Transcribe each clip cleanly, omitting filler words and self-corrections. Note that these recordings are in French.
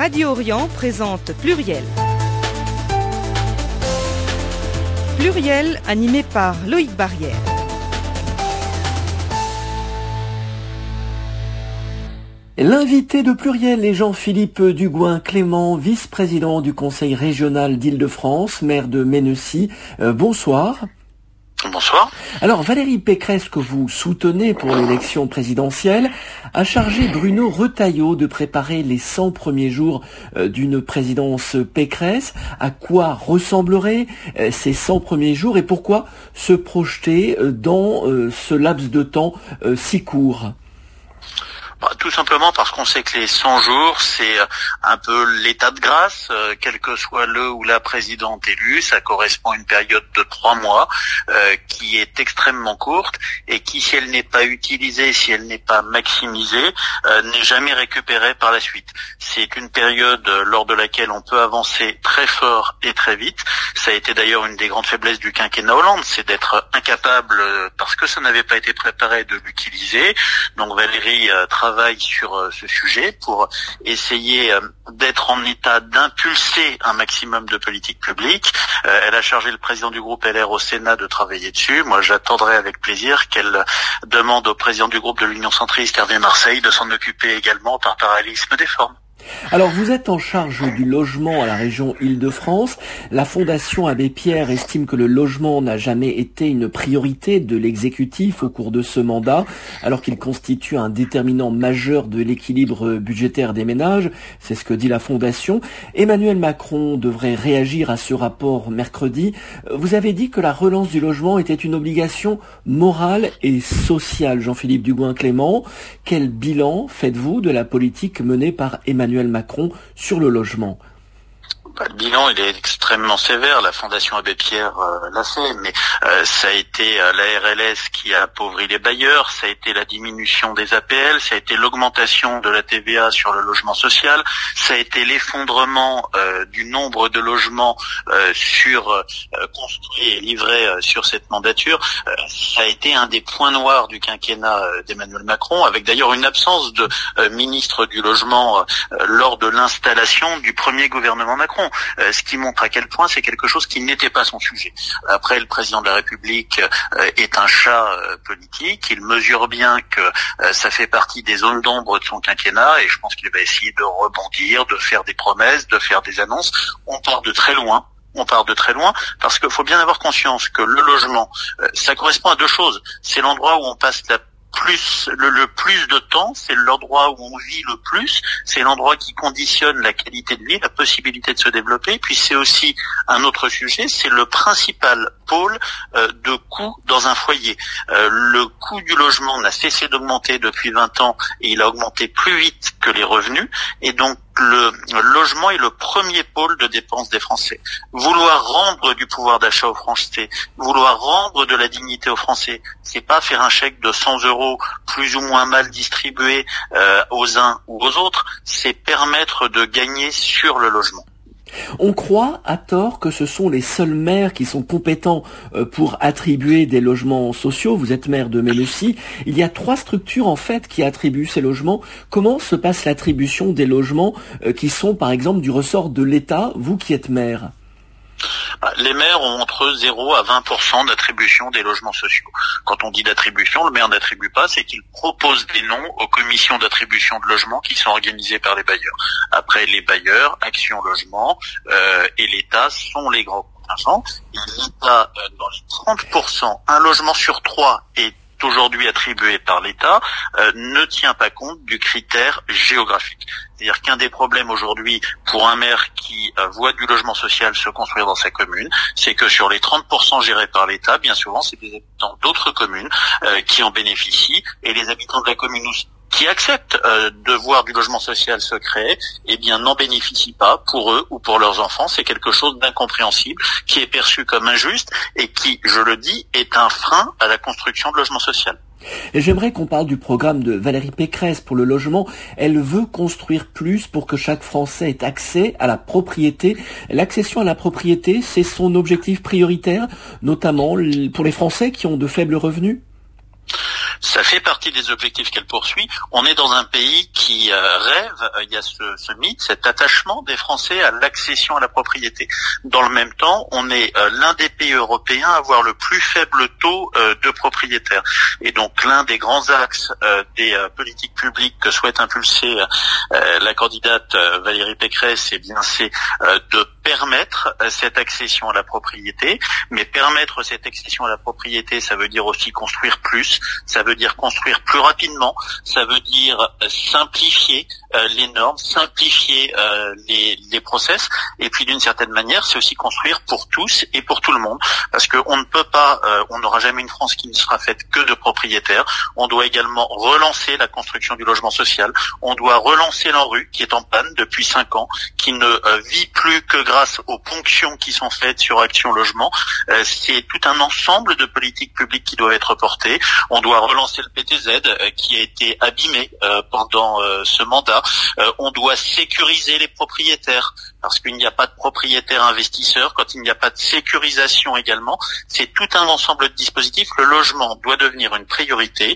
Radio Orient présente Pluriel. Pluriel animé par Loïc Barrière. L'invité de Pluriel est Jean-Philippe Dugoin-Clément, vice-président du Conseil régional d'Île-de-France, maire de Mennecy. Bonsoir. Bonsoir. Alors, Valérie Pécresse, que vous soutenez pour l'élection présidentielle, a chargé Bruno Retailleau de préparer les 100 premiers jours d'une présidence Pécresse. À quoi ressembleraient ces 100 premiers jours et pourquoi se projeter dans ce laps de temps si court ? Tout simplement parce qu'on sait que les 100 jours, c'est un peu l'état de grâce, quel que soit le ou la présidente élue. Ça correspond à une période de 3 mois qui est extrêmement courte et qui, si elle n'est pas utilisée, si elle n'est pas maximisée, n'est jamais récupérée par la suite. C'est une période lors de laquelle on peut avancer très fort et très vite. Ça a été d'ailleurs une des grandes faiblesses du quinquennat Hollande, c'est d'être incapable, parce que ça n'avait pas été préparé, de l'utiliser. Donc Valérie travaille sur ce sujet pour essayer d'être en état d'impulser un maximum de politique publique. Elle a chargé le président du groupe LR au Sénat de travailler dessus. Moi, j'attendrai avec plaisir qu'elle demande au président du groupe de l'Union centriste, Hervé Marseille, de s'en occuper également par parallélisme des formes. Alors, vous êtes en charge du logement à la région Île-de-France. La Fondation Abbé Pierre estime que le logement n'a jamais été une priorité de l'exécutif au cours de ce mandat, alors qu'il constitue un déterminant majeur de l'équilibre budgétaire des ménages. C'est ce que dit la Fondation. Emmanuel Macron devrait réagir à ce rapport mercredi. Vous avez dit que la relance du logement était une obligation morale et sociale. Jean-Philippe Dugoin-Clément, quel bilan faites-vous de la politique menée par Emmanuel Macron sur le logement? Le bilan, il est extrêmement sévère. La Fondation Abbé Pierre l'a fait, mais ça a été la RLS qui a appauvri les bailleurs, ça a été la diminution des APL, ça a été l'augmentation de la TVA sur le logement social, ça a été l'effondrement du nombre de logements construits et livrés sur cette mandature. Ça a été un des points noirs du quinquennat d'Emmanuel Macron, avec d'ailleurs une absence de ministre du logement lors de l'installation du premier gouvernement Macron. Ce qui montre à quel point c'est quelque chose qui n'était pas son sujet. Après, le président de la République est un chat politique. Il mesure bien que ça fait partie des zones d'ombre de son quinquennat et je pense qu'il va essayer de rebondir, de faire des promesses, de faire des annonces. On part de très loin parce qu'il faut bien avoir conscience que le logement, ça correspond à deux choses. C'est l'endroit où on passe le plus de temps, c'est l'endroit où on vit le plus, c'est l'endroit qui conditionne la qualité de vie, la possibilité de se développer, puis c'est aussi un autre sujet, c'est le principal pôle de coût dans un foyer. Le coût du logement n'a cessé d'augmenter depuis 20 ans et il a augmenté plus vite que les revenus et donc le logement est le premier pôle de dépenses des Français. Vouloir rendre du pouvoir d'achat aux Français, vouloir rendre de la dignité aux Français, c'est pas faire un chèque de 100 € plus ou moins mal distribué aux uns ou aux autres, c'est permettre de gagner sur le logement. On croit à tort que ce sont les seuls maires qui sont compétents pour attribuer des logements sociaux. Vous êtes maire de Mennecy. Il y a 3 structures en fait qui attribuent ces logements. Comment se passe l'attribution des logements qui sont par exemple du ressort de l'État, vous qui êtes maire ? Les maires ont entre 0 à 20% d'attribution des logements sociaux. Quand on dit d'attribution, le maire n'attribue pas, c'est qu'il propose des noms aux commissions d'attribution de logements qui sont organisées par les bailleurs. Après, les bailleurs, Action Logement et l'État sont les grands contingents. Et l'État, dans les 30%, un logement sur 3 est aujourd'hui attribué par l'État, ne tient pas compte du critère géographique. C'est-à-dire qu'un des problèmes aujourd'hui pour un maire qui voit du logement social se construire dans sa commune, c'est que sur les 30% gérés par l'État, bien souvent, c'est des habitants d'autres communes qui en bénéficient et les habitants de la commune qui acceptent de voir du logement social se créer, eh bien n'en bénéficient pas pour eux ou pour leurs enfants. C'est quelque chose d'incompréhensible, qui est perçu comme injuste et qui, je le dis, est un frein à la construction de logement social. Et j'aimerais qu'on parle du programme de Valérie Pécresse pour le logement. Elle veut construire plus pour que chaque Français ait accès à la propriété. L'accession à la propriété, c'est son objectif prioritaire, notamment pour les Français qui ont de faibles revenus ? Ça fait partie des objectifs qu'elle poursuit. On est dans un pays qui rêve, il y a ce mythe, cet attachement des Français à l'accession à la propriété. Dans le même temps, on est l'un des pays européens à avoir le plus faible taux de propriétaires. Et donc l'un des grands axes des politiques publiques que souhaite impulser la candidate Valérie Pécresse, eh bien c'est de permettre cette accession à la propriété. Mais permettre cette accession à la propriété, ça veut dire aussi construire plus, ça veut dire construire plus rapidement, ça veut dire simplifier les normes, simplifier les process, et puis d'une certaine manière, c'est aussi construire pour tous et pour tout le monde, parce qu'on ne peut pas, on n'aura jamais une France qui ne sera faite que de propriétaires. On doit également relancer la construction du logement social, on doit relancer l'ANRU qui est en panne depuis 5 ans, qui ne vit plus que grâce aux ponctions qui sont faites sur Action Logement. C'est tout un ensemble de politiques publiques qui doivent être portées. On doit relancer le PTZ qui a été abîmé pendant ce mandat. On doit sécuriser les propriétaires parce qu'il n'y a pas de propriétaires investisseurs. Quand il n'y a pas de sécurisation également, c'est tout un ensemble de dispositifs. Le logement doit devenir une priorité,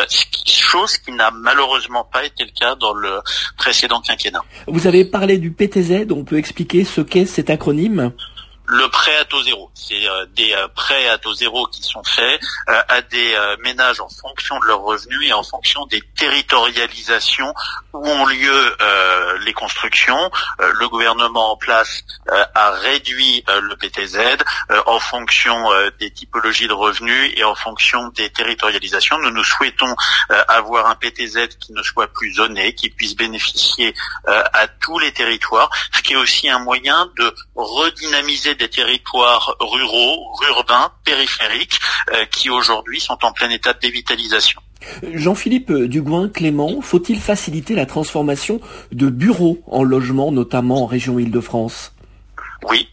chose qui n'a malheureusement pas été le cas dans le précédent quinquennat. Vous avez parlé du PTZ, on peut expliquer ce qu'est cet acronyme ? Le prêt à taux zéro, c'est des prêts à taux zéro qui sont faits à des ménages en fonction de leurs revenus et en fonction des territorialisations où ont lieu les constructions. Le gouvernement en place a réduit le PTZ en fonction des typologies de revenus et en fonction des territorialisations. Nous souhaitons avoir un PTZ qui ne soit plus zoné, qui puisse bénéficier à tous les territoires, ce qui est aussi un moyen de redynamiser des territoires ruraux, urbains, périphériques, qui aujourd'hui sont en plein état de dévitalisation. Jean-Philippe Dugoin-Clément, faut-il faciliter la transformation de bureaux en logements, notamment en région Île-de-France ? Oui,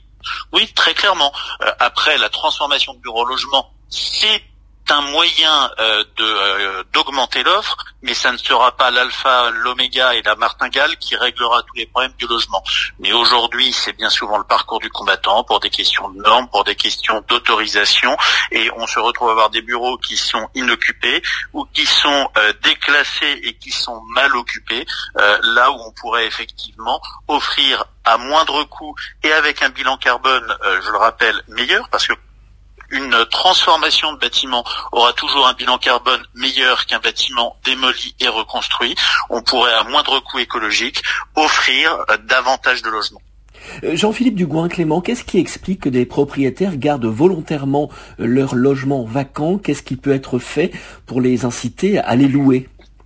très clairement. Après, la transformation de bureaux en logements, c'est un moyen d'augmenter l'offre, mais ça ne sera pas l'alpha, l'oméga et la martingale qui réglera tous les problèmes du logement. Mais aujourd'hui, c'est bien souvent le parcours du combattant pour des questions de normes, pour des questions d'autorisation, et on se retrouve à avoir des bureaux qui sont inoccupés ou qui sont déclassés et qui sont mal occupés, là où on pourrait effectivement offrir à moindre coût et avec un bilan carbone, je le rappelle, meilleur, parce que une transformation de bâtiment aura toujours un bilan carbone meilleur qu'un bâtiment démoli et reconstruit. On pourrait, à moindre coût écologique, offrir davantage de logements. Jean-Philippe Dugoin-Clément, qu'est-ce qui explique que des propriétaires gardent volontairement leur logement vacant ? Qu'est-ce qui peut être fait pour les inciter à les louer ?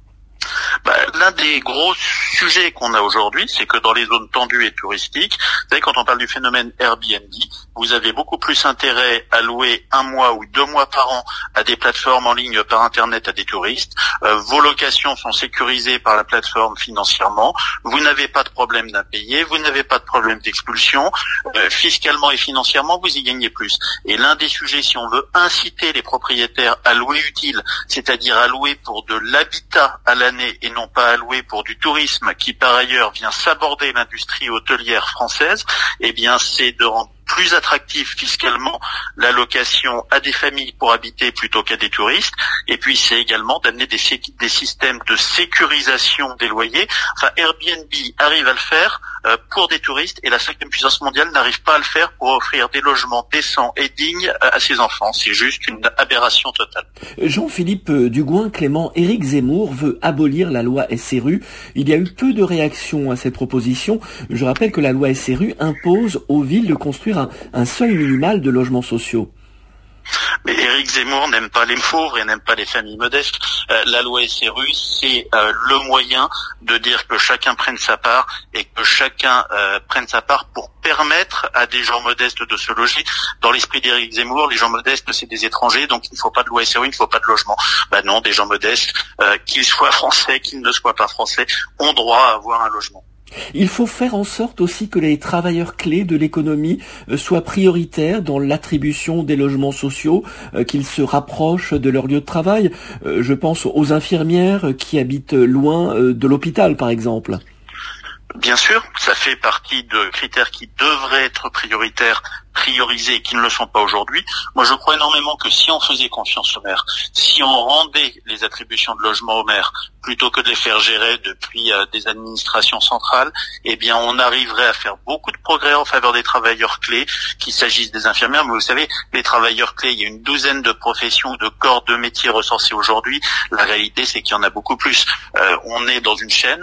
L'un des gros sujets qu'on a aujourd'hui, c'est que dans les zones tendues et touristiques, vous savez, quand on parle du phénomène Airbnb, vous avez beaucoup plus intérêt à louer 1 mois ou 2 mois par an à des plateformes en ligne par Internet à des touristes. Vos locations sont sécurisées par la plateforme financièrement. Vous n'avez pas de problème d'impayé, vous n'avez pas de problème d'expulsion. Fiscalement et financièrement, vous y gagnez plus. Et l'un des sujets, si on veut inciter les propriétaires à louer utile, c'est-à-dire à louer pour de l'habitat à l'année et non pas à louer pour du tourisme qui par ailleurs vient s'aborder l'industrie hôtelière française, eh bien c'est de rendre plus attractif fiscalement la location à des familles pour habiter plutôt qu'à des touristes. Et puis c'est également d'amener des systèmes de sécurisation des loyers. Enfin, Airbnb arrive à le faire pour des touristes et la 5e puissance mondiale n'arrive pas à le faire pour offrir des logements décents et dignes à ses enfants. C'est juste une aberration totale. Jean-Philippe Dugoin-Clément, Éric Zemmour veut abolir la loi SRU. Il y a eu peu de réactions à cette proposition. Je rappelle que la loi SRU impose aux villes de construire un seuil minimal de logements sociaux. Mais Éric Zemmour n'aime pas les pauvres et n'aime pas les familles modestes. La loi SRU, c'est le moyen de dire que chacun prenne sa part et que chacun prenne sa part pour permettre à des gens modestes de se loger. Dans l'esprit d'Éric Zemmour, les gens modestes, c'est des étrangers, donc il ne faut pas de loi SRU, il ne faut pas de logement. Non, des gens modestes, qu'ils soient français, qu'ils ne soient pas français, ont droit à avoir un logement. Il faut faire en sorte aussi que les travailleurs clés de l'économie soient prioritaires dans l'attribution des logements sociaux, qu'ils se rapprochent de leur lieu de travail. Je pense aux infirmières qui habitent loin de l'hôpital, par exemple. Bien sûr, ça fait partie de critères qui devraient être prioritaires priorisés et qui ne le sont pas aujourd'hui. Moi, je crois énormément que si on faisait confiance aux maires, si on rendait les attributions de logement aux maires, plutôt que de les faire gérer depuis des administrations centrales, eh bien, on arriverait à faire beaucoup de progrès en faveur des travailleurs clés, qu'il s'agisse des infirmières, mais vous savez, les travailleurs clés, il y a une douzaine de professions, de corps de métiers recensés aujourd'hui. La réalité, c'est qu'il y en a beaucoup plus. On est dans une chaîne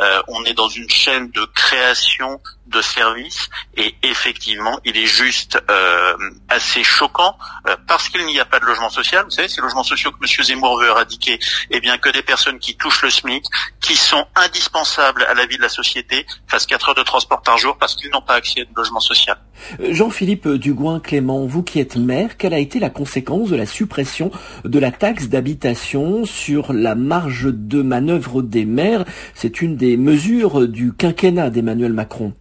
de création de services, et effectivement, il est juste assez choquant parce qu'il n'y a pas de logement social. Vous savez, ces logements sociaux que M. Zemmour veut éradiquer, eh bien que des personnes qui touchent le SMIC, qui sont indispensables à la vie de la société, fassent 4 heures de transport par jour parce qu'ils n'ont pas accès à un logement social. Jean-Philippe Dugouin-Clément, vous qui êtes maire, quelle a été la conséquence de la suppression de la taxe d'habitation sur la marge de manœuvre des maires? C'est une des mesures du quinquennat d'Emmanuel Macron.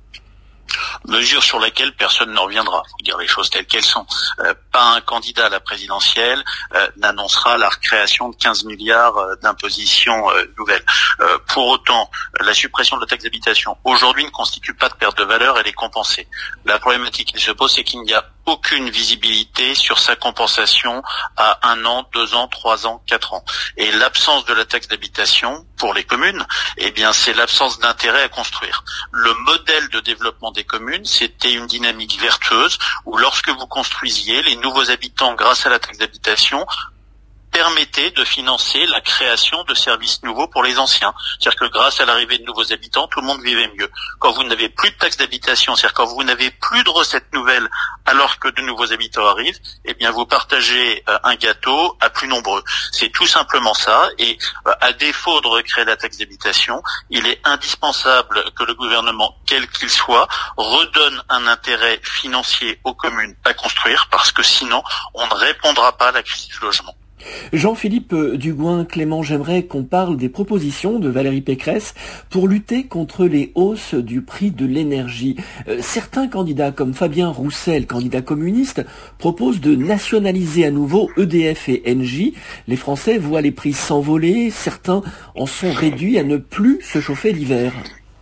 Mesure sur laquelle personne ne reviendra. Faut dire les choses telles qu'elles sont. Pas un candidat à la présidentielle n'annoncera la création de 15 milliards d'impositions nouvelles. Pour autant, la suppression de la taxe d'habitation aujourd'hui ne constitue pas de perte de valeur, elle est compensée. La problématique qui se pose, c'est qu'il n'y a aucune visibilité sur sa compensation à 1 an, 2 ans, 3 ans, 4 ans. Et l'absence de la taxe d'habitation pour les communes, eh bien, c'est l'absence d'intérêt à construire. Le modèle de développement des communes, c'était une dynamique vertueuse où lorsque vous construisiez, les nouveaux habitants, grâce à la taxe d'habitation, permettait de financer la création de services nouveaux pour les anciens. C'est-à-dire que grâce à l'arrivée de nouveaux habitants, tout le monde vivait mieux. Quand vous n'avez plus de taxe d'habitation, c'est-à-dire quand vous n'avez plus de recettes nouvelles alors que de nouveaux habitants arrivent, eh bien vous partagez un gâteau à plus nombreux. C'est tout simplement ça. Et à défaut de recréer la taxe d'habitation, il est indispensable que le gouvernement, quel qu'il soit, redonne un intérêt financier aux communes à construire, parce que sinon, on ne répondra pas à la crise du logement. Jean-Philippe Dugouin-Clément, j'aimerais qu'on parle des propositions de Valérie Pécresse pour lutter contre les hausses du prix de l'énergie. Certains candidats, comme Fabien Roussel, candidat communiste, proposent de nationaliser à nouveau EDF et Engie. Les Français voient les prix s'envoler, certains en sont réduits à ne plus se chauffer l'hiver.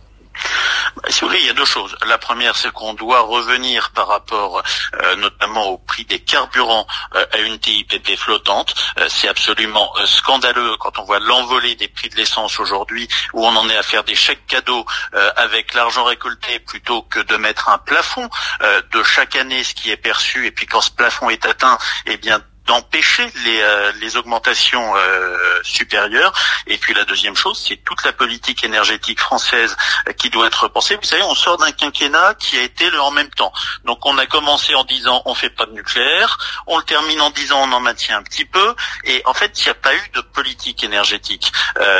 Si vous voulez, il y a deux choses. La première, c'est qu'on doit revenir par rapport notamment au prix des carburants à une TIPP flottante. C'est absolument scandaleux quand on voit l'envolée des prix de l'essence aujourd'hui, où on en est à faire des chèques cadeaux avec l'argent récolté plutôt que de mettre un plafond de chaque année, ce qui est perçu, et puis quand ce plafond est atteint, eh bien d'empêcher les augmentations supérieures. Et puis la deuxième chose, c'est toute la politique énergétique française qui doit être repensée. Vous savez, on sort d'un quinquennat qui a été le en même temps. Donc on a commencé en disant on fait pas de nucléaire, on le termine en disant on en maintient un petit peu, et en fait il n'y a pas eu de politique énergétique.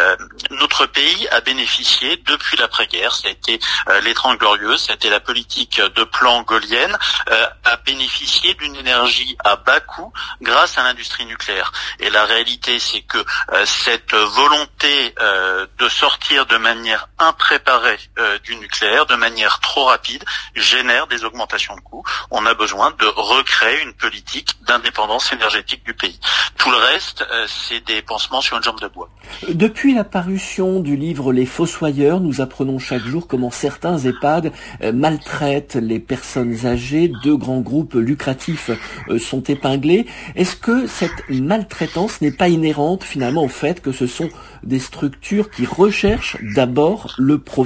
Notre pays a bénéficié depuis l'après-guerre, ça a été les 30 Glorieuses, ça a été la politique de plan gaullienne, a bénéficié d'une énergie à bas coût grâce à l'industrie nucléaire. Et la réalité, c'est que cette volonté de sortir de manière impréparée du nucléaire, de manière trop rapide, génère des augmentations de coûts. On a besoin de recréer une politique d'indépendance énergétique du pays. Tout le reste, c'est des pansements sur une jambe de bois. Depuis la parution du livre Les Fossoyeurs, nous apprenons chaque jour comment certains EHPAD maltraitent les personnes âgées. 2 grands groupes lucratifs sont épinglés. Est-ce que cette maltraitance n'est pas inhérente finalement au fait que ce sont des structures qui recherchent d'abord le profit ?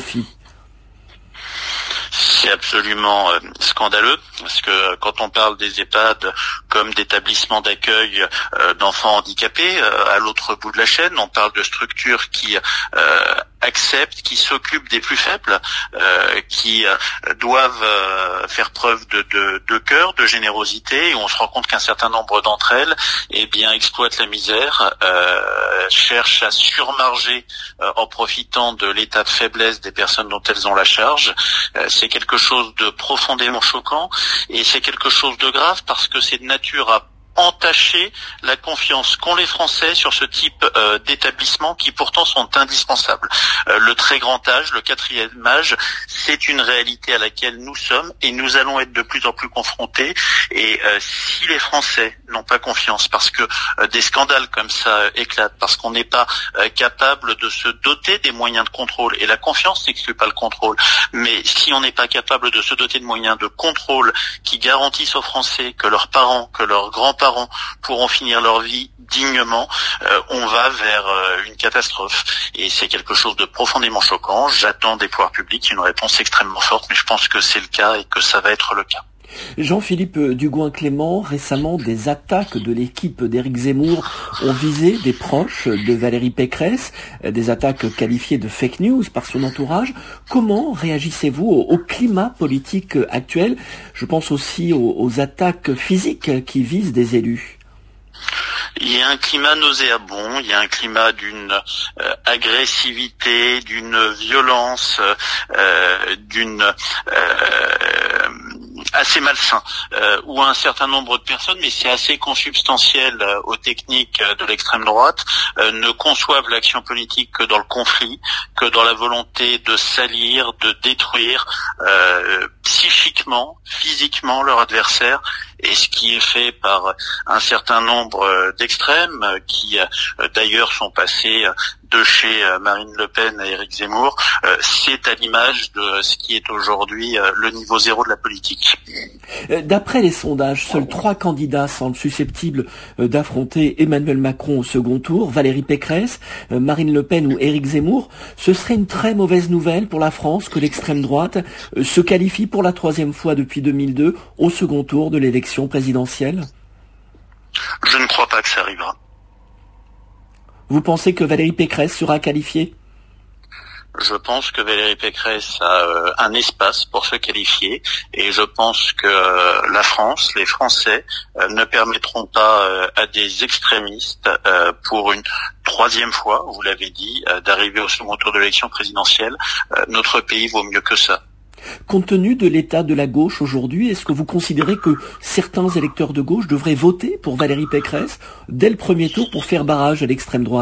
C'est absolument scandaleux, parce que quand on parle des EHPAD comme d'établissements d'accueil d'enfants handicapés, à l'autre bout de la chaîne, on parle de structures qui acceptent, qui s'occupent des plus faibles, qui doivent faire preuve de cœur, de générosité, et on se rend compte qu'un certain nombre d'entre elles, eh bien, exploitent la misère, cherchent à surmarger en profitant de l'état de faiblesse des personnes dont elles ont la charge. C'est quelque chose de profondément choquant, et c'est quelque chose de grave parce que c'est de nature à entacher la confiance qu'ont les Français sur ce type d'établissements qui pourtant sont indispensables. Le très grand âge, le 4e âge, c'est une réalité à laquelle nous sommes et nous allons être de plus en plus confrontés. Et si les Français n'ont pas confiance, parce que des scandales comme ça éclatent, parce qu'on n'est pas capable de se doter des moyens de contrôle, et la confiance n'exclut pas le contrôle, mais si on n'est pas capable de se doter de moyens de contrôle qui garantissent aux Français que leurs parents, que leurs grands-parents pourront finir leur vie dignement, on va vers une catastrophe. Et c'est quelque chose de profondément choquant. J'attends des pouvoirs publics une réponse extrêmement forte, mais je pense que c'est le cas et que ça va être le cas. Jean-Philippe Dugouin-Clément, récemment, des attaques de l'équipe d'Éric Zemmour ont visé des proches de Valérie Pécresse, des attaques qualifiées de fake news par son entourage. Comment réagissez-vous au climat politique actuel? Je pense aussi aux attaques physiques qui visent des élus. Il y a un climat nauséabond, il y a un climat d'une agressivité, d'une violence, assez malsain, où un certain nombre de personnes, mais c'est assez consubstantiel aux techniques de l'extrême droite, ne conçoivent l'action politique que dans le conflit, que dans la volonté de salir, de détruire psychiquement, physiquement leur adversaire. Et ce qui est fait par un certain nombre d'extrêmes, qui d'ailleurs sont passés de chez Marine Le Pen à Éric Zemmour, c'est à l'image de ce qui est aujourd'hui le niveau zéro de la politique. D'après les sondages, seuls 3 candidats semblent susceptibles d'affronter Emmanuel Macron au second tour, Valérie Pécresse, Marine Le Pen ou Éric Zemmour. Ce serait une très mauvaise nouvelle pour la France que l'extrême droite se qualifie pour la 3e fois depuis 2002 au second tour de l'élection présidentielle. Je ne crois pas que ça arrivera. Vous pensez que Valérie Pécresse sera qualifiée ? Je pense que Valérie Pécresse a un espace pour se qualifier et je pense que la France, les Français, ne permettront pas à des extrémistes pour une 3e fois, vous l'avez dit, d'arriver au second tour de l'élection présidentielle. Notre pays vaut mieux que ça. Compte tenu de l'état de la gauche aujourd'hui, est-ce que vous considérez que certains électeurs de gauche devraient voter pour Valérie Pécresse dès le premier tour pour faire barrage à l'extrême droite ?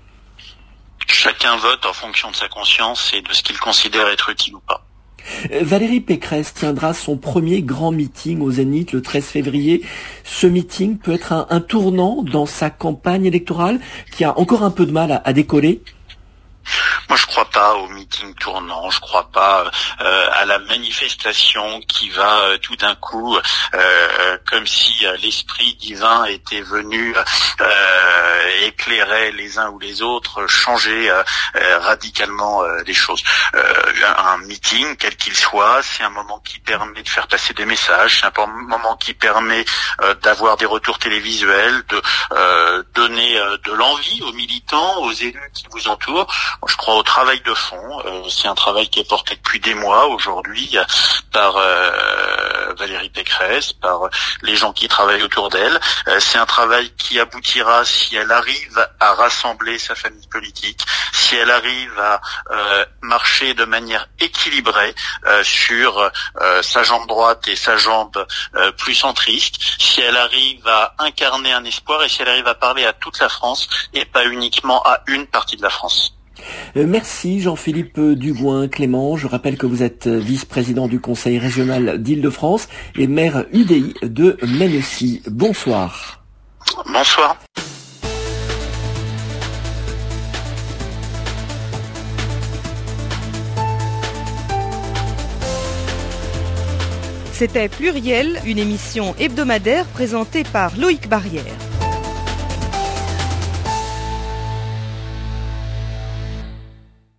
Chacun vote en fonction de sa conscience et de ce qu'il considère être utile ou pas. Valérie Pécresse tiendra son premier grand meeting au Zénith le 13 février. Ce meeting peut être un tournant dans sa campagne électorale qui a encore un peu de mal à décoller. Moi, je crois pas au meeting tournant, je crois pas à la manifestation qui va tout d'un coup, comme si l'esprit divin était venu éclairer les uns ou les autres, changer radicalement les choses. Un meeting, quel qu'il soit, c'est un moment qui permet de faire passer des messages, c'est un moment qui permet d'avoir des retours télévisuels, de donner de l'envie aux militants, aux élus qui vous entourent. Je crois au travail de fond. C'est un travail qui est porté depuis des mois aujourd'hui par Valérie Pécresse, par les gens qui travaillent autour d'elle. C'est un travail qui aboutira si elle arrive à rassembler sa famille politique, si elle arrive à marcher de manière équilibrée sur sa jambe droite et sa jambe plus centriste, si elle arrive à incarner un espoir et si elle arrive à parler à toute la France et pas uniquement à une partie de la France. Merci Jean-Philippe Dugouin-Clément. Je rappelle que vous êtes vice-président du Conseil régional d'Île-de-France et maire UDI de Mennecy. Bonsoir. Bonsoir. C'était Pluriel, une émission hebdomadaire présentée par Loïc Barrière.